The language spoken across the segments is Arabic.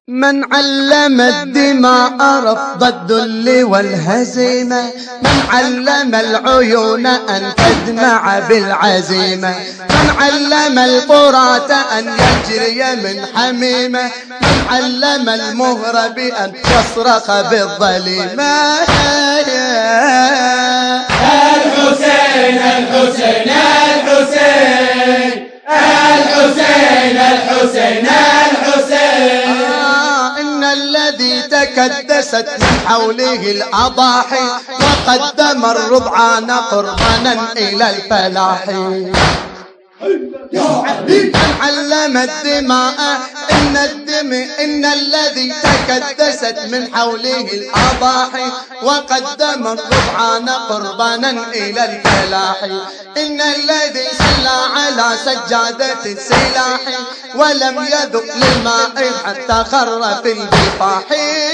من علم الدماء رفض الذل والهزيمة، من علم العيون أن تدمع بالعزيمة، من علم الفرات أن يجري من حميمة، من علم المهر بأن يصرخ بالظليمة. الحسين الحسين الحسين الحسين الحسين الحسين. إن الذي تكدست من حوله الأضاحي وقدم الرضعان قربانا إلى الفلاح. من علم الدماء إن الذي تكدست من حوله الأضاحي وقدم الرضعان قربانا إلى الفلاح. إن الذي صلى على سجادة السلاح ولم يذق للماء حتى خر في البطاح.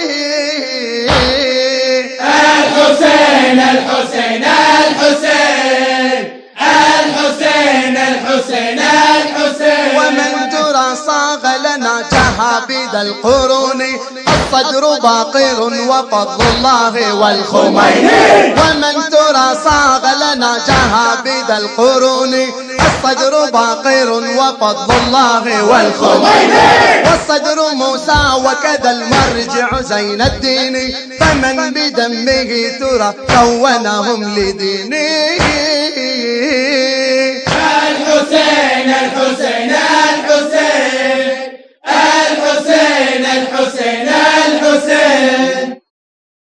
الحسين الحسين الحسين الحسين الحسين الحسين. ومن ترى صاغ لنا جهابيد القرون الصدر باقر وفضل الله والخميني. ومن ترى صاغ لنا جهابيد القرون الصدر باقر وفضل الله والخميني. والصدر موسى وكذا المرجع زين الدين، فمن بدمه ترى كونهم لدينه. الحسين الحسين الحسين الحسين الحسين الحسين.